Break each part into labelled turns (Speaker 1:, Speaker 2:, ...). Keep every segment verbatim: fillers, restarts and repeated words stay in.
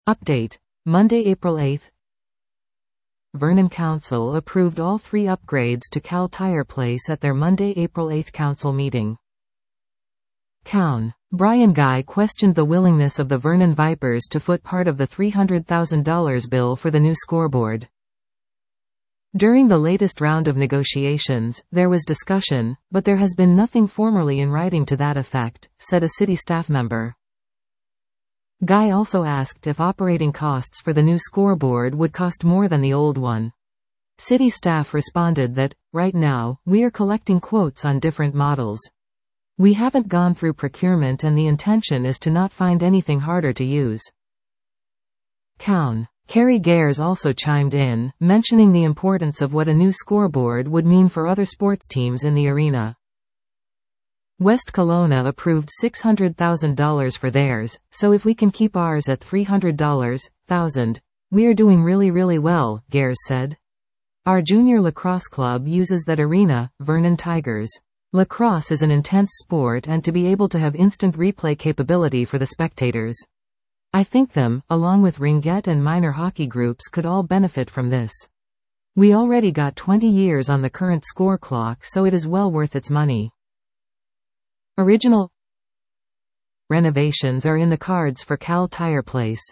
Speaker 1: Update. Monday, April eighth. Vernon Council approved all three upgrades to Cal Tire Place at their Monday, April eighth council meeting. Cown. Brian Guy questioned the willingness of the Vernon Vipers to foot part of the three hundred thousand dollars bill for the new scoreboard. During the latest round of negotiations, there was discussion, but there has been nothing formally in writing to that effect, said a city staff member. Guy also asked if operating costs for the new scoreboard would cost more than the old one. City staff responded that, right now, we are collecting quotes on different models. We haven't gone through procurement and the intention is to not find anything harder to use. Cown. Kerry Gares also chimed in, mentioning the importance of what a new scoreboard would mean for other sports teams in the arena. West Kelowna approved six hundred thousand dollars for theirs, so if we can keep ours at three hundred thousand dollars, we are doing really really well, Gares said. Our junior lacrosse club uses that arena, Vernon Tigers. Lacrosse is an intense sport and to be able to have instant replay capability for the spectators. I think them, along with ringette and minor hockey groups could all benefit from this. We already got twenty years on the current score clock, so it is well worth its money. Original renovations are in the cards for Cal Tire Place.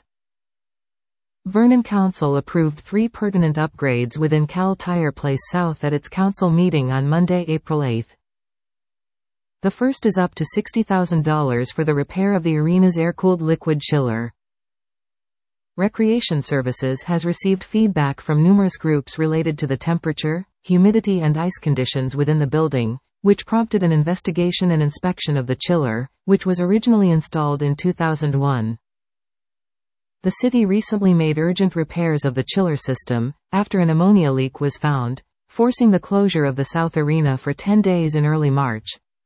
Speaker 1: Vernon Council approved three pertinent upgrades within Cal Tire Place South at its council meeting on Monday, April eighth. The first is up to sixty thousand dollars for the repair of the arena's air-cooled liquid chiller. Recreation Services has received feedback from numerous groups related to the temperature, humidity and ice conditions within the building, which prompted an investigation and inspection of the chiller, which was originally installed in two thousand one. The city recently made urgent repairs of the chiller system, after an ammonia leak was found, forcing the closure of the South Arena for ten days in early March.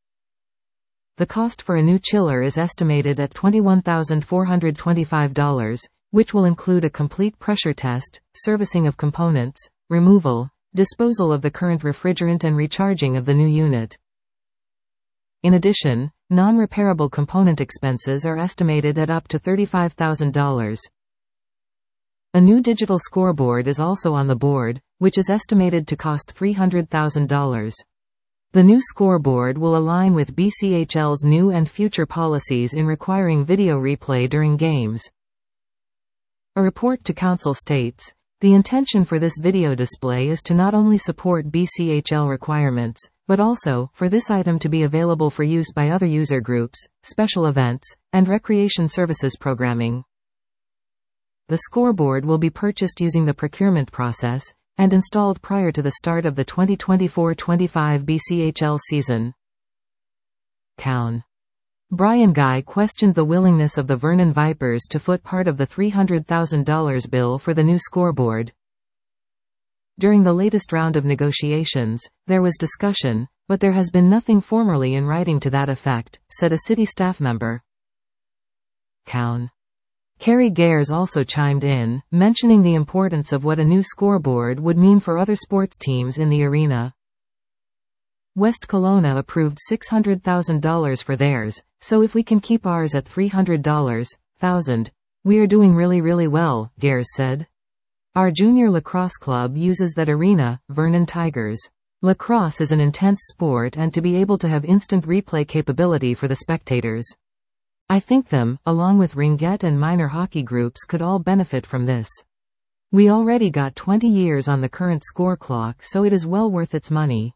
Speaker 1: The cost for a new chiller is estimated at twenty-one thousand four hundred twenty-five dollars, which will include a complete pressure test, servicing of components, removal, disposal of the current refrigerant and recharging of the new unit. In addition, non-repairable component expenses are estimated at up to thirty-five thousand dollars. A new digital scoreboard is also on the board, which is estimated to cost three hundred thousand dollars. The new scoreboard will align with B C H L's new and future policies in requiring video replay during games. A report to council states, the intention for this video display is to not only support B C H L requirements, but also, for this item to be available for use by other user groups, special events, and recreation services programming. The scoreboard will be purchased using the procurement process, and installed prior to the start of the twenty twenty-four twenty-five B C H L season. Cown. Brian Guy questioned the willingness of the Vernon Vipers to foot part of the three hundred thousand dollars bill for the new scoreboard. During the latest round of negotiations, there was discussion, but there has been nothing formally in writing to that effect, said a city staff member. Cown. Kerry Gares also chimed in, mentioning the importance of what a new scoreboard would mean for other sports teams in the arena. West Kelowna approved six hundred thousand dollars for theirs, so if we can keep ours at three hundred thousand dollars, we are doing really really well, Gares said. Our junior lacrosse club uses that arena, Vernon Tigers. Lacrosse is an intense sport and to be able to have instant replay capability for the spectators. I think them, along with ringette and minor hockey groups could all benefit from this. We already got twenty years on the current score clock, so it is well worth its money.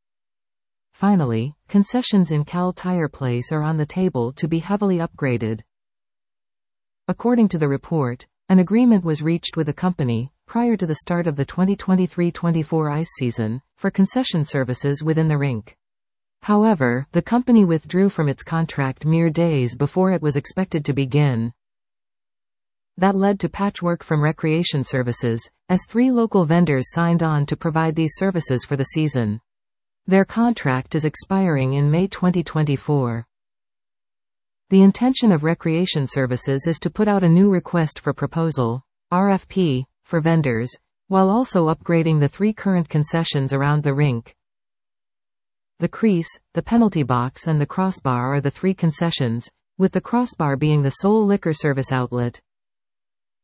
Speaker 1: Finally, concessions in Cal Tire Place are on the table to be heavily upgraded. According to the report, an agreement was reached with a company, prior to the start of the twenty twenty-three twenty-four ice season, for concession services within the rink. However, the company withdrew from its contract mere days before it was expected to begin. That led to patchwork from Recreation Services, as three local vendors signed on to provide these services for the season. Their contract is expiring in May twenty twenty-four. The intention of Recreation Services is to put out a new request for proposal, R F P, for vendors, while also upgrading the three current concessions around the rink. The crease, the penalty box and the crossbar are the three concessions, with the crossbar being the sole liquor service outlet.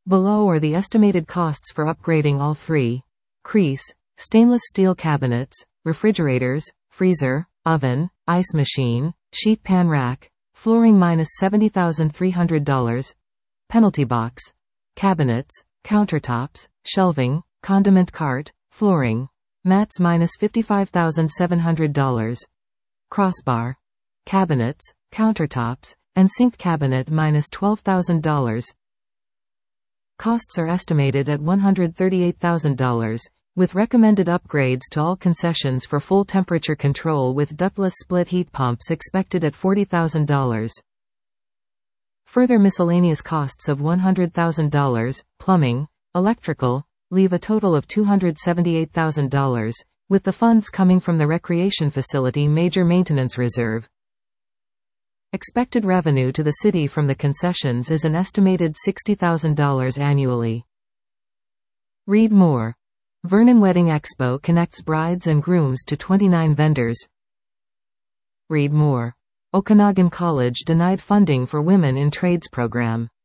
Speaker 1: Below are the estimated costs for upgrading all three. Crease, stainless steel cabinets, refrigerators, freezer, oven, ice machine, sheet pan rack, flooring minus seventy thousand three hundred dollars. Penalty box, cabinets, countertops, shelving, condiment cart, flooring, mats minus fifty-five thousand seven hundred dollars. Crossbar, cabinets, countertops, and sink cabinet minus twelve thousand dollars. Costs are estimated at one hundred thirty-eight thousand dollars, with recommended upgrades to all concessions for full temperature control with ductless split heat pumps expected at forty thousand dollars. Further miscellaneous costs of one hundred thousand dollars, plumbing, electrical, leave a total of two hundred seventy-eight thousand dollars, with the funds coming from the recreation facility major maintenance reserve. Expected revenue to the city from the concessions is an estimated sixty thousand dollars annually. Read more. Vernon Wedding Expo connects brides and grooms to twenty-nine vendors. Read more. Okanagan College denied funding for Women in Trades program.